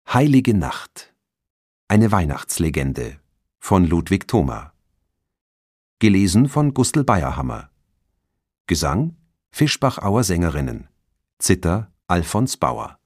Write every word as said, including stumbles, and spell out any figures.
Heilige Nacht. Eine Weihnachtslegende von Ludwig Thoma. Gelesen von Gustl Bayerhammer. Gesang Fischbachauer Sängerinnen. Zither Alfons Bauer.